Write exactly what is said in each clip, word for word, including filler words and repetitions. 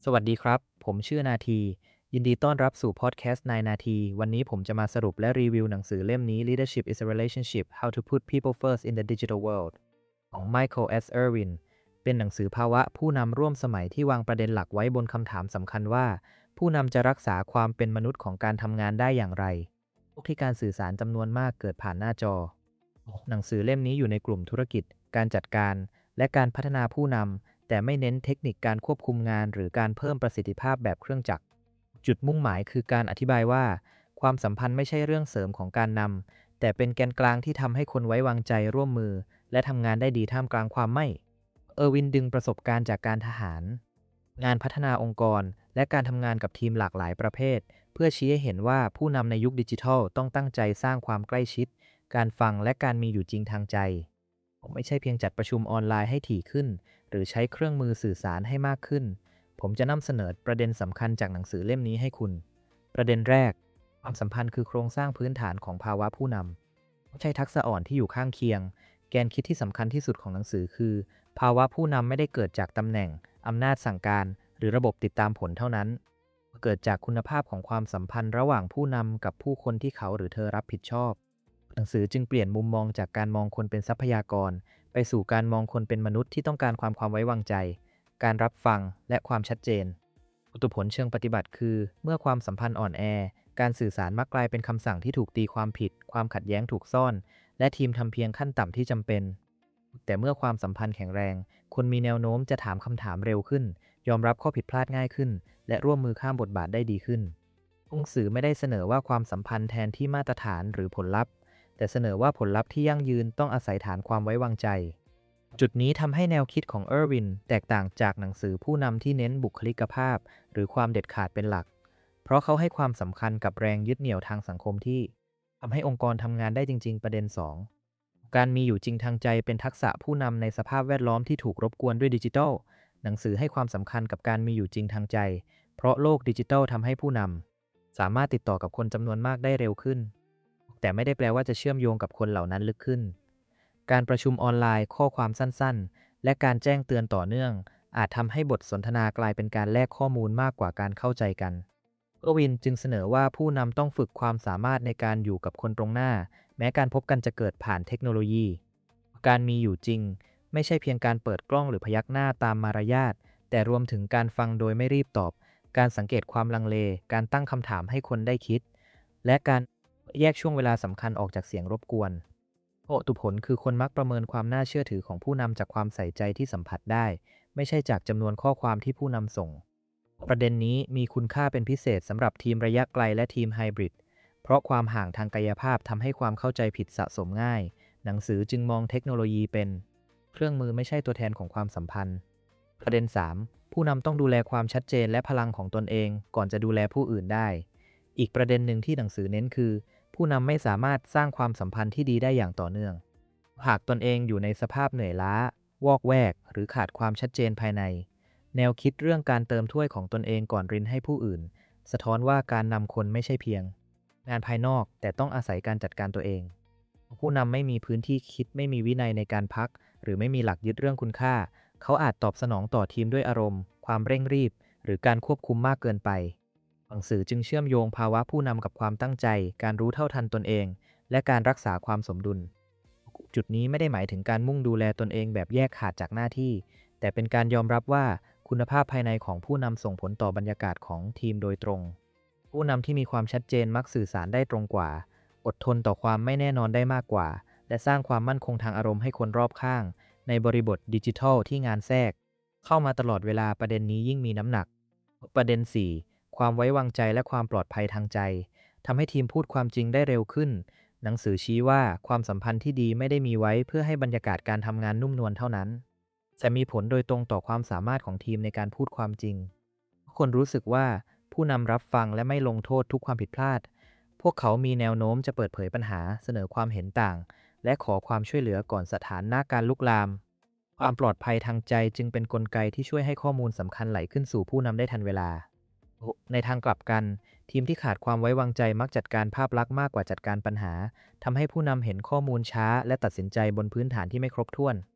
สวัสดีครับผมชื่อนาทียินดีต้อนรับสู่พอดแคสต์นายนาทีวันนี้ผมจะมาสรุปและรีวิวหนังสือเล่มนี้ Leadership is a Relationship How to Put People First in the Digital World ของ Michael S. Irwin เป็นหนังสือภาวะผู้นำร่วมสมัยที่วางประเด็นหลักไว้บนคำถามสำคัญว่าผู้นำจะรักษาความเป็นมนุษย์ของการทำงานได้อย่างไรที่การสื่อสารจำนวนมากเกิดผ่านหน้าจอหนังสือเล่มนี้อยู่ในกลุ่มธุรกิจการจัดการและการพัฒนาผู้นำแต่ไม่เน้นเทคนิคการควบคุมงานหรือการเพิ่มประสิทธิภาพแบบเครื่องจักรจุดมุ่งหมายคือการอธิบายว่าความสัมพันธ์ไม่ใช่เรื่องเสริมของการนำแต่เป็นแกนกลางที่ทำให้คนไว้วางใจร่วมมือและทำงานได้ดีท่ามกลางความไม่เออร์วินดึงประสบการณ์จากการทหารงานพัฒนาองค์กรและการทำงานกับทีมหลากหลายประเภทเพื่อชี้ให้เห็นว่าผู้นำในยุคดิจิทัลต้องตั้งใจสร้างความใกล้ชิดการฟังและการมีอยู่จริงทางใจไม่ใช่เพียงจัดประชุมออนไลน์ให้ถี่ขึ้นหรือใช้เครื่องมือสื่อสารให้มากขึ้นผมจะนำเสนอประเด็นสำคัญจากหนังสือเล่มนี้ให้คุณประเด็นแรกความสัมพันธ์คือโครงสร้างพื้นฐานของภาวะผู้นำไม่ใช่ทักษะอ่อนที่อยู่ข้างเคียงแกนคิดที่สำคัญที่สุดของหนังสือคือภาวะผู้นำไม่ได้เกิดจากตำแหน่งอำนาจสั่งการหรือระบบติดตามผลเท่านั้นเกิดจากคุณภาพของความสัมพันธ์ระหว่างผู้นำกับผู้คนที่เขาหรือเธอรับผิดชอบหนังสือจึงเปลี่ยนมุมมองจากการมองคนเป็นทรัพยากรไปสู่การมองคนเป็นมนุษย์ที่ต้องการความความไว้วางใจการรับฟังและความชัดเจนอุผลเชิงปฏิบัติคือเมื่อความสัมพันธ์อ่อนแอการสื่อสารมักกลายเป็นคำสั่งที่ถูกตีความผิดความขัดแย้งถูกซ่อนและทีมทำเพียงขั้นต่ำที่จำเป็นแต่เมื่อความสัมพันธ์แข็งแรงคนมีแนวโน้มจะถามคำถามเร็วขึ้นยอมรับข้อผิดพลาดง่ายขึ้นและร่วมมือข้ามบทบาทได้ดีขึ้นหนังสือไม่ได้เสนอว่าความสัมพันธ์แทนที่มาตรฐานหรือผลลัพธ์แต่เสนอว่าผลลัพธ์ที่ยั่งยืนต้องอาศัยฐานความไว้วางใจจุดนี้ทำให้แนวคิดของเออร์วินแตกต่างจากหนังสือผู้นำที่เน้นบุคลิกภาพหรือความเด็ดขาดเป็นหลักเพราะเขาให้ความสำคัญกับแรงยึดเหนี่ยวทางสังคมที่ทำให้องค์กรทำงานได้จริงๆประเด็นสองการมีอยู่จริงทางใจเป็นทักษะผู้นำในสภาพแวดล้อมที่ถูกรบกวนด้วยดิจิทัลหนังสือให้ความสำคัญกับการมีอยู่จริงทางใจเพราะโลกดิจิทัลทำให้ผู้นำสามารถติดต่อกับคนจำนวนมากได้เร็วขึ้นแต่ไม่ได้แปลว่าจะเชื่อมโยงกับคนเหล่านั้นลึกขึ้นการประชุมออนไลน์ข้อความสั้นๆและการแจ้งเตือนต่อเนื่องอาจทำให้บทสนทนากลายเป็นการแลกข้อมูลมากกว่าการเข้าใจกันเออร์วินจึงเสนอว่าผู้นำต้องฝึกความสามารถในการอยู่กับคนตรงหน้าแม้การพบกันจะเกิดผ่านเทคโนโลยีการมีอยู่จริงไม่ใช่เพียงการเปิดกล้องหรือพยักหน้าตามมารยาทแต่รวมถึงการฟังโดยไม่รีบตอบการสังเกตความลังเลการตั้งคำถามให้คนได้คิดและการแยกช่วงเวลาสำคัญออกจากเสียงรบกวนโอตุผลคือคนมักประเมินความน่าเชื่อถือของผู้นำจากความใส่ใจที่สัมผัสได้ไม่ใช่จากจำนวนข้อความที่ผู้นำส่งประเด็นนี้มีคุณค่าเป็นพิเศษสำหรับทีมระยะไกลและทีมไฮบริดเพราะความห่างทางกายภาพทำให้ความเข้าใจผิดสะสมง่ายหนังสือจึงมองเทคโนโลยีเป็นเครื่องมือไม่ใช่ตัวแทนของความสัมพันธ์ประเด็นสามผู้นำต้องดูแลความชัดเจนและพลังของตนเองก่อนจะดูแลผู้อื่นได้อีกประเด็นหนึ่งที่หนังสือเน้นคือผู้นำไม่สามารถสร้างความสัมพันธ์ที่ดีได้อย่างต่อเนื่องหากตนเองอยู่ในสภาพเหนื่อยล้าวอกแวกหรือขาดความชัดเจนภายในแนวคิดเรื่องการเติมถ้วยของตนเองก่อนรินให้ผู้อื่นสะท้อนว่าการนำคนไม่ใช่เพียงงานภายนอกแต่ต้องอาศัยการจัดการตัวเองผู้นำไม่มีพื้นที่คิดไม่มีวินัยในการพักหรือไม่มีหลักยึดเรื่องคุณค่าเขาอาจตอบสนองต่อทีมด้วยอารมณ์ความเร่งรีบหรือการควบคุมมากเกินไปหนังสือจึงเชื่อมโยงภาวะผู้นำกับความตั้งใจการรู้เท่าทันตนเองและการรักษาความสมดุลจุดนี้ไม่ได้หมายถึงการมุ่งดูแลตนเองแบบแยกขาดจากหน้าที่แต่เป็นการยอมรับว่าคุณภาพภายในของผู้นำส่งผลต่อบรรยากาศของทีมโดยตรงผู้นำที่มีความชัดเจนมักสื่อสารได้ตรงกว่าอดทนต่อความไม่แน่นอนได้มากกว่าและสร้างความมั่นคงทางอารมณ์ให้คนรอบข้างในบริบทดิจิทัลที่งานแทรกเข้ามาตลอดเวลาประเด็นนี้ยิ่งมีน้ำหนักประเด็นสี่ความไว้วางใจและความปลอดภัยทางใจทำให้ทีมพูดความจริงได้เร็วขึ้นหนังสือชี้ว่าความสัมพันธ์ที่ดีไม่ได้มีไว้เพื่อให้บรรยากาศการทำงานนุ่มนวลเท่านั้นแต่มีผลโดยตรงต่อความสามารถของทีมในการพูดความจริงทุกคนรู้สึกว่าผู้นำรับฟังและไม่ลงโทษทุกความผิดพลาดพวกเขามีแนวโน้มจะเปิดเผยปัญหาเสนอความเห็นต่างและขอความช่วยเหลือก่อนสถานหน้าการลุกลามความปลอดภัยทางใจจึงเป็นกลไกที่ช่วยให้ข้อมูลสำคัญไหลขึ้นสู่ผู้นำได้ทันเวลาในทางกลับกันทีมที่ขาดความไว้วางใจมักจัดการภาพลักษณ์มากกว่าจัดการปัญหาทำให้ผู้นำเห็นข้อมูลช้าและตัดสินใจบนพื้นฐานที่ไม่ครบถ้วน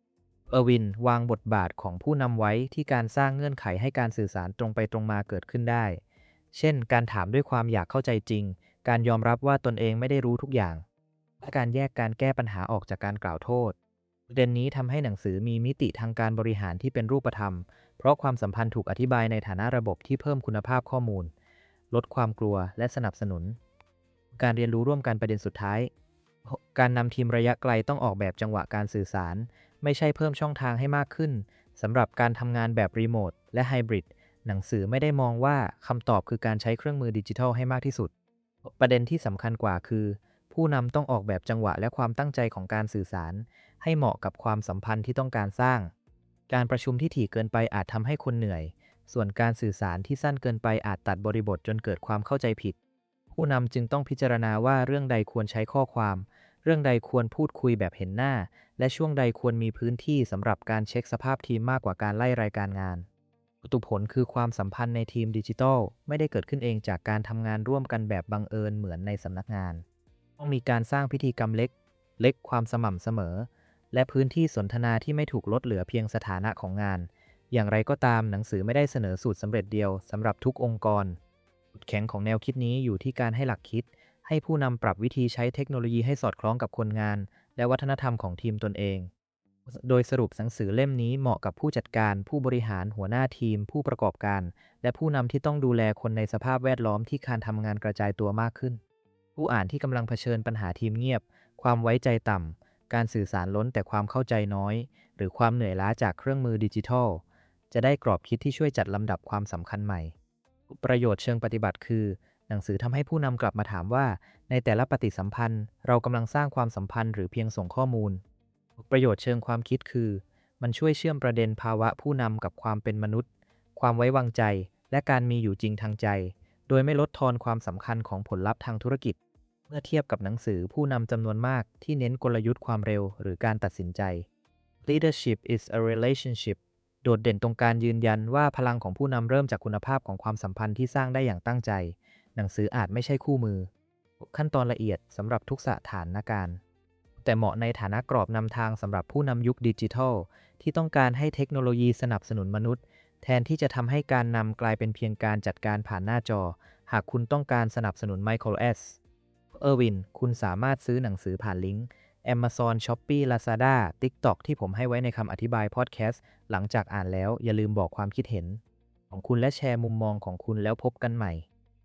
เออร์วินวางบทบาทของผู้นำไว้ที่การสร้างเงื่อนไขให้การสื่อสารตรงไปตรงมาเกิดขึ้นได้ เช่น การถามด้วยความอยากเข้าใจจริง การยอมรับว่าตนเองไม่ได้รู้ทุกอย่าง และการแยกการแก้ปัญหาออกจากการกล่าวโทษประเด็นนี้ทำให้หนังสือมีมิติทางการบริหารที่เป็นรูปธรรม เพราะความสัมพันธ์ถูกอธิบายในฐานะระบบที่เพิ่มคุณภาพข้อมูล ลดความกลัวและสนับสนุน การเรียนรู้ร่วมกันประเด็นสุดท้าย การนำทีมระยะไกลต้องออกแบบจังหวะการสื่อสาร ไม่ใช่เพิ่มช่องทางให้มากขึ้นสำหรับการทำงานแบบรีโมทและไฮบริดหนังสือไม่ได้มองว่าคำตอบคือการใช้เครื่องมือดิจิทัลให้มากที่สุด ประเด็นที่สำคัญกว่าคือ ผู้นำต้องออกแบบจังหวะและความตั้งใจของการสื่อสาร ให้เหมาะกับความสัมพันธ์ที่ต้องการสร้าง การประชุมที่ถี่เกินไปอาจทำให้คนเหนื่อย ส่วนการสื่อสารที่สั้นเกินไปอาจตัดบริบทจนเกิดความเข้าใจผิด ผู้นำจึงต้องพิจารณาว่าเรื่องใดควรใช้ข้อความ เรื่องใดควรพูดคุยแบบเห็นหน้า และช่วงใดควรมีพื้นที่สำหรับการเช็คสภาพทีมมากกว่าการไล่รายการงานตุผลคือความสัมพันธ์ในทีมดิจิทัลไม่ได้เกิดขึ้นเองจากการทำงานร่วมกันแบบบังเอิญเหมือนในสำนักงาน ต้องมีการสร้างพิธีกรรมเล็ก เล็กความสม่ำเสมอ และพื้นที่สนทนาที่ไม่ถูกลดเหลือเพียงสถานะของงาน อย่างไรก็ตามหนังสือไม่ได้เสนอสูตรสำเร็จเดียวสำหรับทุกองค์กรจุดแข็งของแนวคิดนี้อยู่ที่การให้หลักคิด ให้ผู้นำปรับวิธีใช้เทคโนโลยีให้สอดคล้องกับคนงาน และวัฒนธรรมของทีมตนเอง โดยสรุปหนังสือเล่มนี้เหมาะกับผู้จัดการ ผู้บริหาร หัวหน้าทีม ผู้ประกอบการ และผู้นำที่ต้องดูแลคนในสภาพแวดล้อมที่การทำงานกระจายตัวมากขึ้น ผู้อ่านที่กำลังเผชิญปัญหาทีมเงียบ ความไว้ใจต่ำ การสื่อสารล้นแต่ความเข้าใจน้อย หรือความเหนื่อยล้าจากเครื่องมือดิจิทัล จะได้กรอบคิดที่ช่วยจัดลำดับความสำคัญใหม่ ประโยชน์เชิงปฏิบัติคือ หนังสือทำให้ผู้นำกลับมาถามว่า ในแต่ละปฏิสัมพันธ์เรากำลังสร้างความสัมพันธ์หรือเพียงส่งข้อมูล ประโยชน์เชิงความคิดคือ มันช่วยเชื่อมประเด็นภาวะผู้นำกับความเป็นมนุษย์ ความไว้วางใจ และการมีอยู่จริงทางใจ โดยไม่ลดทอนความสำคัญของผลลัพธ์ทางธุรกิจ เมื่อเทียบกับหนังสือผู้นำจำนวนมากที่เน้นกลยุทธ์ความเร็วหรือการตัดสินใจ Leadership is a relationship โดดเด่นตรงการยืนยันว่าพลังของผู้นำเริ่มจากคุณภาพของความสัมพันธ์ที่สร้างได้อย่างตั้งใจ หนังสืออาจไม่ใช่คู่มือ ขั้นตอนละเอียดสำหรับทุกสถานการณ์ แต่เหมาะในฐานะกรอบนำทางสำหรับผู้นำยุคดิจิทัลที่ต้องการให้เทคโนโลยีสนับสนุนมนุษย์ แทนที่จะทำให้การนำกลายเป็นเพียงการจัดการผ่านหน้าจอ หากคุณต้องการสนับสนุน Michael S. เออร์วิน คุณสามารถซื้อหนังสือผ่านลิงก์ Amazon Shopee Lazada TikTok ที่ผมให้ไว้ในคำอธิบายพอดแคสต์หลังจากอ่านแล้วอย่าลืมบอกความคิดเห็นของคุณและแชร์มุมมองของคุณแล้วพบกันใหม่